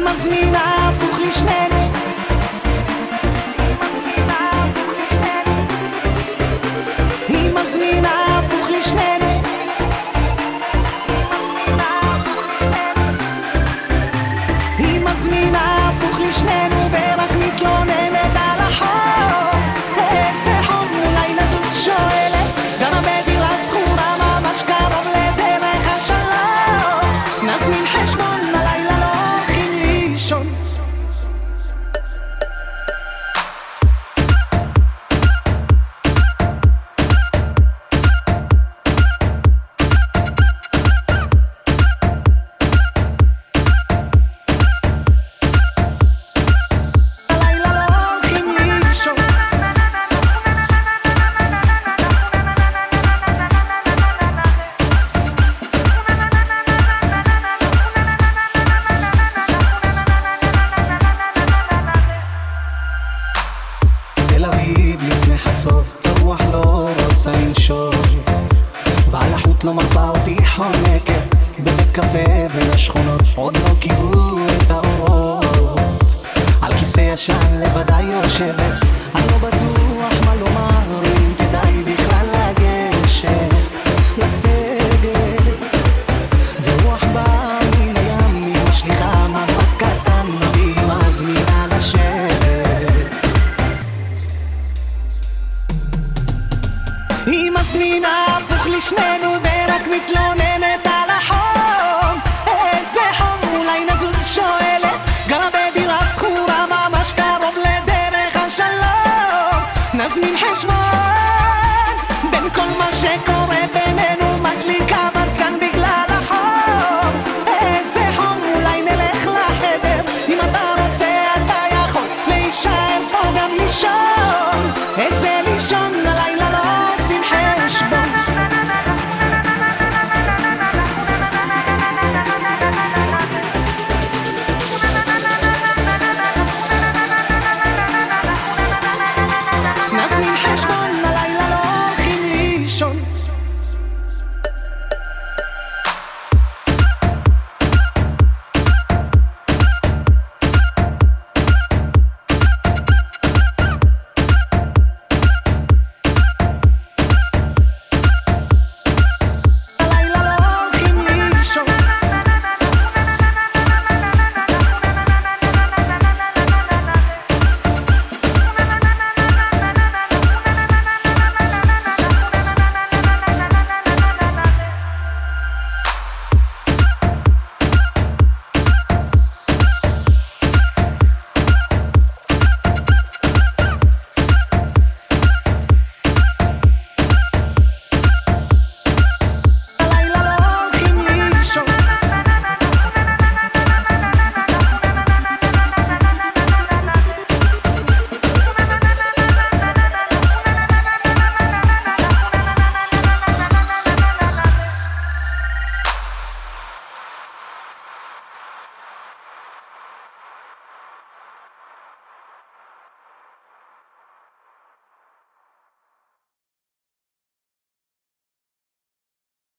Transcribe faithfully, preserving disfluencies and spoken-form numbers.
מזמינה הפוך לשנינו, היא מזמינה הפוך לשנינו, היא מזמינה הפוך לשנינו ורק מתלוננת על החור. איזה חור אולי נזוז שואלת, גרה בדירה שכורה ממש קרוב לדרך השלום, נזמין חשבון הלילה לא הולכים לישון. תל אביב לפני חצות, הרוח לא רוצה לנשור, ועל החוט לא מרפה אותי חונקת, בבית קפה בין השכונות עוד לא קיבלו את האורות, על כיסא ישן לבדי יושבת,